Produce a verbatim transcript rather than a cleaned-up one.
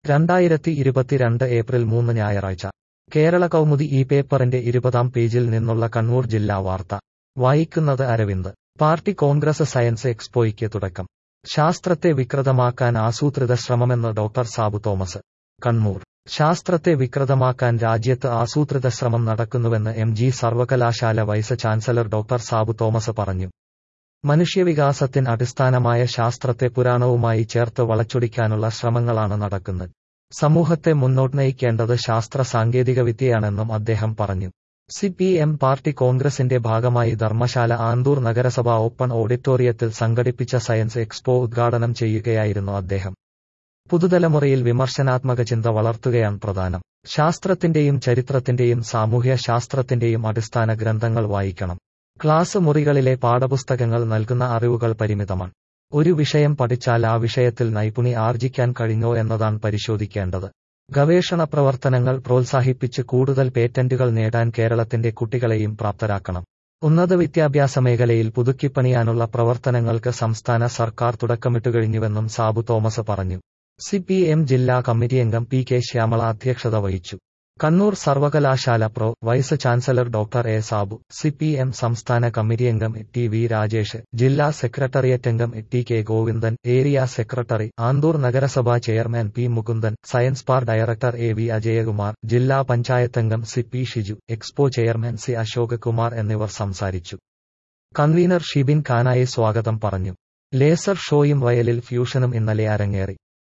രണ്ടായിരത്തി ഇരുപത്തിരണ്ട് ഏപ്രിൽ മൂന്ന് ഞായറാഴ്ച കേരള കൗമുദി ഈ പേപ്പറിന്റെ ഇരുപതാം പേജിൽ നിന്നുള്ള കണ്ണൂർ ജില്ലാ വാർത്ത വായിക്കുന്നത് അരവിന്ദ്. പാർട്ടി കോൺഗ്രസ് സയൻസ് എക്സ്പോയ്ക്ക് തുടക്കം. ശാസ്ത്രത്തെ വികൃതമാക്കാൻ ആസൂത്രിത ശ്രമമെന്ന് ഡോക്ടർ സാബു തോമസ്. കണ്ണൂർ. ശാസ്ത്രത്തെ വികൃതമാക്കാൻ രാജ്യത്ത് ആസൂത്രിത ശ്രമം നടക്കുന്നുവെന്ന് എം ജി സർവകലാശാല vice chancellor doctor Sabu Thomas പറഞ്ഞു. മനുഷ്യവികാസത്തിന് അടിസ്ഥാനമായ ശാസ്ത്രത്തെ പുരാണവുമായി ചേർത്ത് വളച്ചൊടിക്കാനുള്ള ശ്രമങ്ങളാണ് നടക്കുന്നത്. സമൂഹത്തെ മുന്നോട്ട് നയിക്കേണ്ടത് ശാസ്ത്ര സാങ്കേതികവിദ്യയാണെന്നും അദ്ദേഹം പറഞ്ഞു. സി പി എം പാർട്ടി കോൺഗ്രസിന്റെ ഭാഗമായി ധർമ്മശാല ആന്തൂർ നഗരസഭ ഓപ്പൺ ഓഡിറ്റോറിയത്തിൽ സംഘടിപ്പിച്ച സയൻസ് എക്സ്പോ ഉദ്ഘാടനം ചെയ്യുകയായിരുന്നു അദ്ദേഹം. പുതുതലമുറയിൽ വിമർശനാത്മക ചിന്ത വളർത്തുകയാണ് പ്രധാനം. ശാസ്ത്രത്തിന്റെയും ചരിത്രത്തിന്റെയും സാമൂഹ്യ ശാസ്ത്രത്തിന്റെയും അടിസ്ഥാന ഗ്രന്ഥങ്ങൾ വായിക്കണം. ക്ലാസ് മുറികളിലെ പാഠപുസ്തകങ്ങൾ നൽകുന്ന അറിവുകൾ പരിമിതമാണ്. ഒരു വിഷയം പഠിച്ചാൽ ആ വിഷയത്തിൽ നൈപുണി ആർജിക്കാൻ കഴിഞ്ഞോ എന്നതാണ് പരിശോധിക്കേണ്ടത്. ഗവേഷണ പ്രവർത്തനങ്ങൾ പ്രോത്സാഹിപ്പിച്ച് കൂടുതൽ പേറ്റന്റുകൾ നേടാൻ കേരളത്തിന്റെ കുട്ടികളെയും പ്രാപ്തരാക്കണം. ഉന്നത വിദ്യാഭ്യാസ മേഖലയിൽ പുതുക്കിപ്പണിയാനുള്ള പ്രവർത്തനങ്ങൾക്ക് സംസ്ഥാന സർക്കാർ തുടക്കമിട്ടുകഴിഞ്ഞുവെന്നും സാബു തോമസ് പറഞ്ഞു. സി പി എം ജില്ലാ കമ്മിറ്റിയംഗം പി കെ ശ്യാമള അധ്യക്ഷത വഹിച്ചു. കണ്ണൂർ സർവകലാശാല pro vice chancellor doctor A Sabu, C P M സംസ്ഥാന കമ്മിറ്റിയംഗം ടി വി രാജേഷ്, ജില്ലാ സെക്രട്ടേറിയറ്റ് അംഗം T K Govindan, area secretary Anthoor നഗരസഭാ chairman P Mukundan, science park director A V Ajayakumar, ജില്ലാ പഞ്ചായത്തംഗം C P Shiju, expo chairman C Ashok Kumar എന്നിവർ സംസാരിച്ചു. കൺവീനർ ഷിബിൻ ഖാനായി സ്വാഗതം പറഞ്ഞു. ലേസർ ഷോയും വയലിൽ ഫ്യൂഷനും ഇന്നലെ അരങ്ങേറി.